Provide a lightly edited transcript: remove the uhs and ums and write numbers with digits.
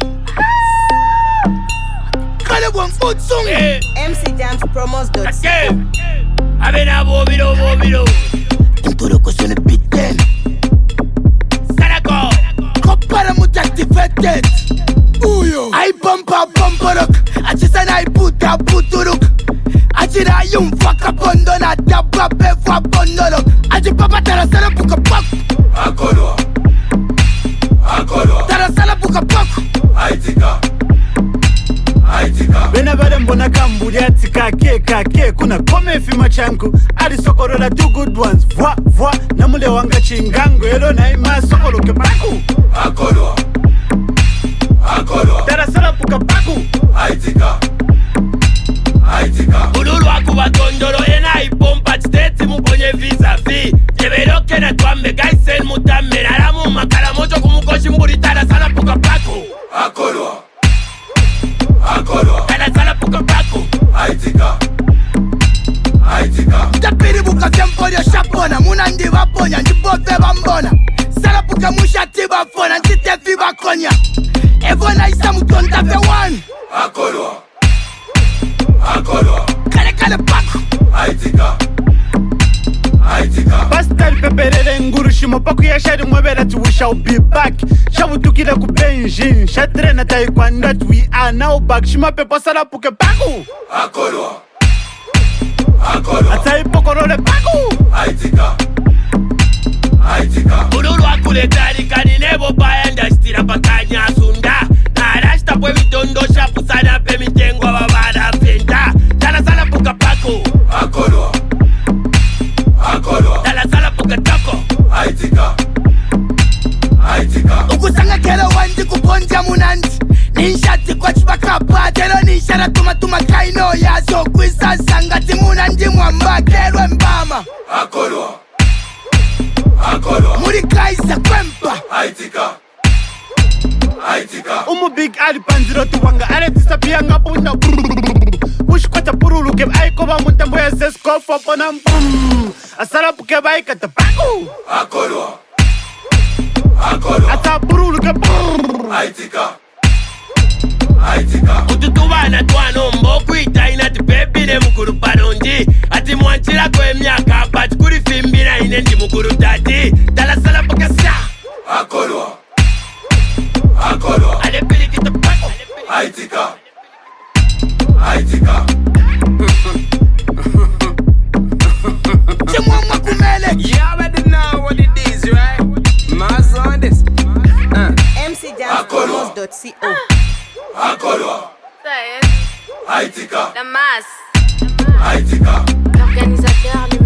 Kale one foot song. MC Jams promos. Avena bobilo. Tunturo sur le beat them. Sarako. Kopara mut activated. Uyo. I bumpa rock. Achisana I puturuk. Achira yung faka bondona. Dabba befwa bondolok. Achi papa tarasala puka pak. Akolo. Tarasala puka pak. Aitika. Bena bada mbona kamburi atika kake kuna kome fima chanku ali sokoro la two good ones voa na mule wanga chingango elo na ima sokoro ke baku Akolo. Tarasala puka baku Aitika. Ululu akuba tondoro ena ipompa chiteti muponye visa fi Jeberoke na tuambe gaisen mutame naramu makala mocho kumukoshi mburi tarasala puka baku Akolo. Tarasala puka baku Aitika. Tapiri buka vyamporio shapona. Muna ndi vaponya ndibofe vambona. Sala puka mushati vafona nditefi vakonya. Evona isa mutonda ve one. Akolo. Kale paku. Aitika. Pastel peperere nguru shimo paku ya shari mwebera tu we shall be back. Shabu tukira ku Benjin shatrena taekwondo that we are now back. Shima pepo sala puke paku Akolo. Atai pokorole paku Aitika. Ululu akule tarikani nebo bayanda stira pakanya sunda Narashta pwe vitondo shapu sana pe mitengo babada fenda Tarasala puka paku Akolo. Tarasala puka toko Aitika. Ukusanga kero wandi kuponja munandi. Ninshati kwa chibakapa. Tero ninshara tuma kaino yazo. Kwisa sangati munandi mwamba kerwe mbama. Akolo. Muri kaisa kwempa. Aitika. Umu big ali panziro tuwanga ale disappear ngapunda Push kwata purulu ke aiko ba mutambo ya sesko fopona Asala puke ba ikata paku Akolo. Ata purulu ke Aitika. Ututubana twano mboku itaina tipepire mukuru paronji Ati mwanchira kwe miaka pati kuri fimbina ine ndi mukuru tati Tarasala puka sa Akolo. Ale pili kita paku Aitika. Chimwamwa kumele. You already know what it is, right? Mass on this. MC Jams promos.co. Akolo. Ça y est, Aitika. la masse, Aitika. l'organisateur, le